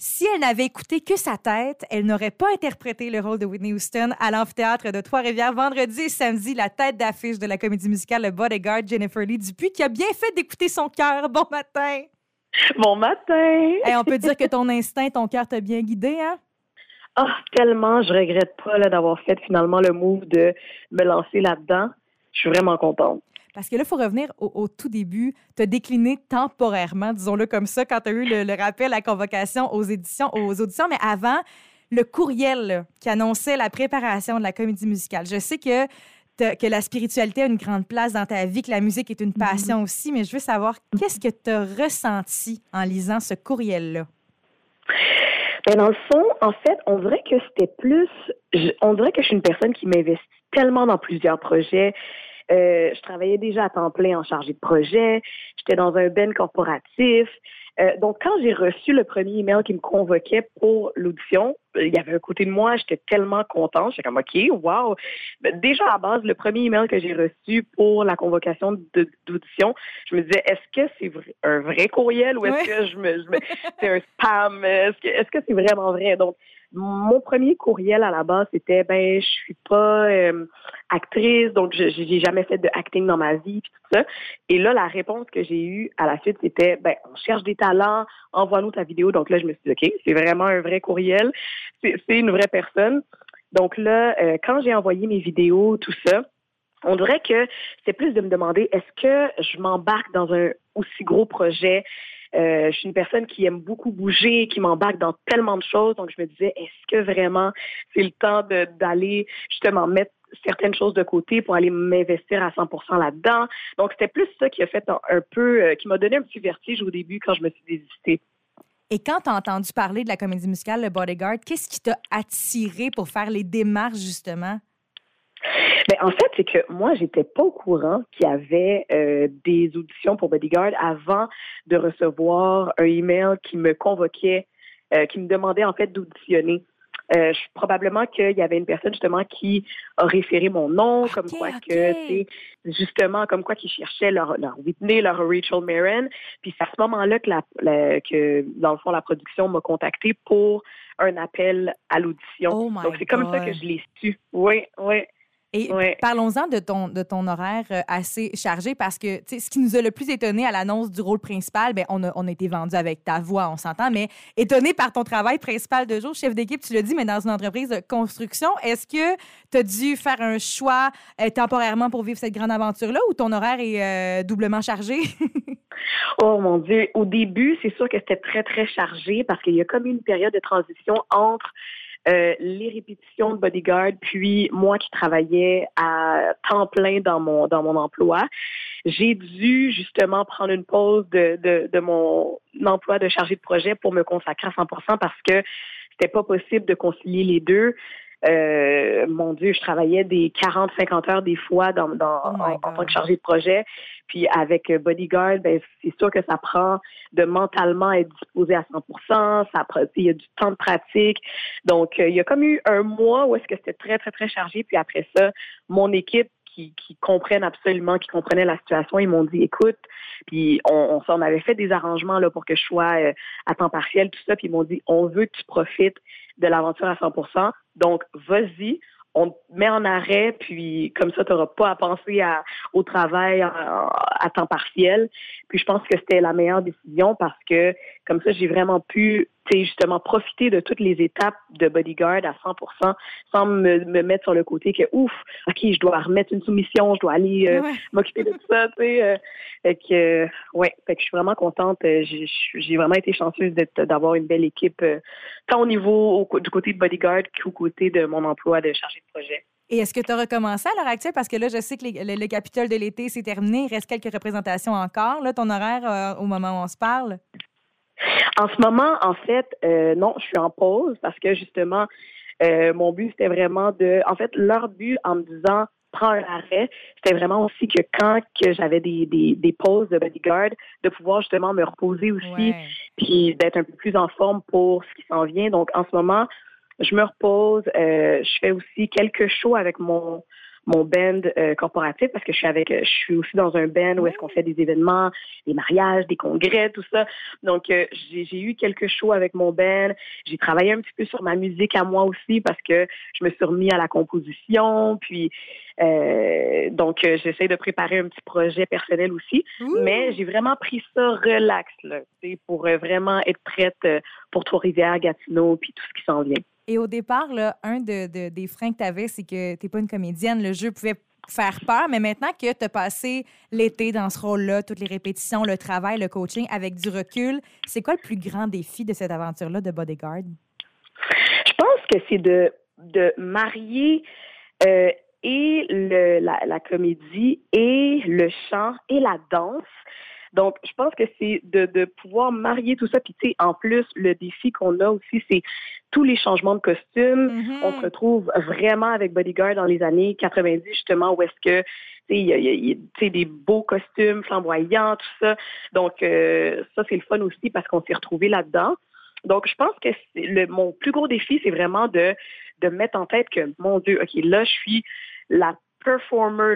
Si elle n'avait écouté que sa tête, elle n'aurait pas interprété le rôle de Whitney Houston à l'amphithéâtre de Trois-Rivières vendredi et samedi, la tête d'affiche de la comédie musicale Le Bodyguard, Jennifer Lee Dupuis, qui a bien fait d'écouter son cœur. Bon matin! Bon matin! Hey, on peut dire que ton instinct, ton cœur t'a bien guidé, hein? Ah, tellement, je regrette pas d'avoir fait finalement le move de me lancer là-dedans. Je suis vraiment contente. Parce que là, il faut revenir au tout début. Tu as décliné temporairement, disons-le comme ça, quand tu as eu le rappel, la convocation aux auditions. Mais avant, le courriel là, qui annonçait la préparation de la comédie musicale. Je sais que la spiritualité a une grande place dans ta vie, que la musique est une passion aussi, mais je veux savoir, qu'est-ce que tu as ressenti en lisant ce courriel-là? Ben dans le fond, en fait, on dirait que c'était plus... on dirait que je suis une personne qui m'investit tellement dans plusieurs projets. Je travaillais déjà à temps plein en chargé de projet. J'étais dans un band corporatif. Donc, quand j'ai reçu le premier email qui me convoquait pour l'audition, il y avait un côté de moi, j'étais tellement contente. J'étais comme, OK, wow. Déjà, à base, le premier email que j'ai reçu pour la convocation d'audition, je me disais, est-ce que c'est un vrai courriel ou est-ce que c'est un spam? Est-ce que c'est vraiment vrai? Donc, mon premier courriel à la base, c'était, je suis pas actrice, donc j'ai jamais fait de acting dans ma vie, puis tout ça. Et là, la réponse que j'ai eue à la suite, c'était, on cherche des talents, envoie-nous ta vidéo. Donc là, je me suis dit, OK, c'est vraiment un vrai courriel, c'est une vraie personne. Donc là, quand j'ai envoyé mes vidéos, tout ça, on dirait que c'est plus de me demander, est-ce que je m'embarque dans un aussi gros projet? Je suis une personne qui aime beaucoup bouger, qui m'embarque dans tellement de choses. Donc, je me disais, est-ce que vraiment c'est le temps d'aller justement mettre certaines choses de côté pour aller m'investir à 100% là-dedans? Donc, c'était plus ça qui a fait un peu, qui m'a donné un petit vertige au début quand je me suis désistée. Et quand tu as entendu parler de la comédie musicale Le Bodyguard, qu'est-ce qui t'a attiré pour faire les démarches, justement? En fait, c'est que moi, j'étais pas au courant qu'il y avait des auditions pour Bodyguard avant de recevoir un email qui me convoquait, qui me demandait en fait d'auditionner. Probablement qu'il y avait une personne justement qui a référé mon nom, comme quoi que, justement, comme quoi qu'ils cherchaient leur Whitney, leur Rachel Marin. Puis c'est à ce moment-là que dans le fond, la production m'a contactée pour un appel à l'audition. Donc c'est comme ça que je l'ai su. Oui, oui. Et parlons-en de ton horaire assez chargé parce que ce qui nous a le plus étonné à l'annonce du rôle principal, on a été vendu avec ta voix, on s'entend, mais étonné par ton travail principal de jour, chef d'équipe, tu l'as dit, mais dans une entreprise de construction. Est-ce que tu as dû faire un choix temporairement pour vivre cette grande aventure-là ou ton horaire est doublement chargé? Oh mon Dieu! Au début, c'est sûr que c'était très, très chargé parce qu'il y a comme une période de transition entre les répétitions de Bodyguard, puis moi qui travaillais à temps plein dans mon emploi, j'ai dû justement prendre une pause de mon emploi de chargé de projet pour me consacrer à 100% parce que c'était pas possible de concilier les deux. Mon Dieu, je travaillais des 40-50 heures des fois en tant que chargé de projet. Puis avec Bodyguard, c'est sûr que ça prend de mentalement être disposé à 100%. Il y a du temps de pratique. Donc, il y a comme eu un mois où est-ce que c'était très, très, très chargé. Puis après ça, mon équipe qui comprenait la situation, ils m'ont dit, écoute, puis on avait fait des arrangements là pour que je sois à temps partiel, tout ça. Puis ils m'ont dit, on veut que tu profites de l'aventure à 100%. Donc, vas-y, on te met en arrêt, puis comme ça, tu n'auras pas à penser au travail à temps partiel. Puis je pense que c'était la meilleure décision parce que comme ça, j'ai vraiment pu justement profiter de toutes les étapes de Bodyguard à 100% sans me mettre sur le côté que OK, je dois remettre une soumission, je dois aller m'occuper de tout ça, Fait que je suis vraiment contente. J'ai vraiment été chanceuse d'avoir une belle équipe, tant au niveau du côté de Bodyguard qu'au côté de mon emploi de chargé de projet. Et est-ce que tu as recommencé à l'heure actuelle? Parce que là, je sais que le Capitole de l'été, c'est terminé. Il reste quelques représentations encore. Là, ton horaire au moment où on se parle? En ce moment, en fait, non, je suis en pause parce que justement, mon but, c'était vraiment en fait, leur but en me disant prends un arrêt, c'était vraiment aussi que quand que j'avais des pauses de Bodyguard, de pouvoir justement me reposer aussi, puis d'être un peu plus en forme pour ce qui s'en vient. Donc, en ce moment, je me repose. Je fais aussi quelques shows avec mon mon band corporatif parce que je suis aussi dans un band où est-ce qu'on fait des événements, des mariages, des congrès, tout ça. Donc, j'ai eu quelques shows avec mon band. J'ai travaillé un petit peu sur ma musique à moi aussi parce que je me suis remis à la composition. Puis, donc, j'essaie de préparer un petit projet personnel aussi. Ouh! Mais j'ai vraiment pris ça relax, là, pour vraiment être prête pour Trois-Rivières, Gatineau, puis tout ce qui s'en vient. Et au départ, là, un des freins que tu avais, c'est que tu n'es pas une comédienne. Le jeu pouvait faire peur, mais maintenant que tu as passé l'été dans ce rôle-là, toutes les répétitions, le travail, le coaching, avec du recul, c'est quoi le plus grand défi de cette aventure-là de Bodyguard? Je pense que c'est de marier et la comédie et le chant et la danse. Donc, je pense que c'est de pouvoir marier tout ça. Puis, tu sais, en plus, le défi qu'on a aussi, c'est tous les changements de costumes. Mm-hmm. On se retrouve vraiment avec Bodyguard dans les années 90, justement, où est-ce que, tu sais, il y a des beaux costumes flamboyants, tout ça. Donc, ça, c'est le fun aussi parce qu'on s'est retrouvés là-dedans. Donc, je pense que mon plus gros défi, c'est vraiment de mettre en tête que, mon Dieu, OK, là, je suis la performer,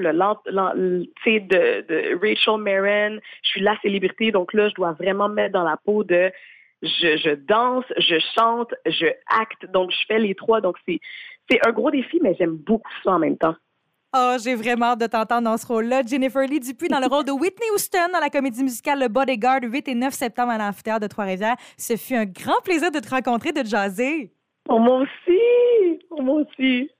de Rachel Marin, je suis la célébrité, donc là, je dois vraiment me mettre dans la peau de je danse, je chante, je acte, donc je fais les trois. Donc, c'est un gros défi, mais j'aime beaucoup ça en même temps. Oh, j'ai vraiment hâte de t'entendre dans ce rôle-là. Jennifer Lee Dupuis dans le rôle de Whitney Houston dans la comédie musicale Le Bodyguard, 8 et 9 septembre à l'Amphithéâtre de Trois-Rivières. Ce fut un grand plaisir de te rencontrer, de te jaser. Pour moi aussi! Pour moi aussi!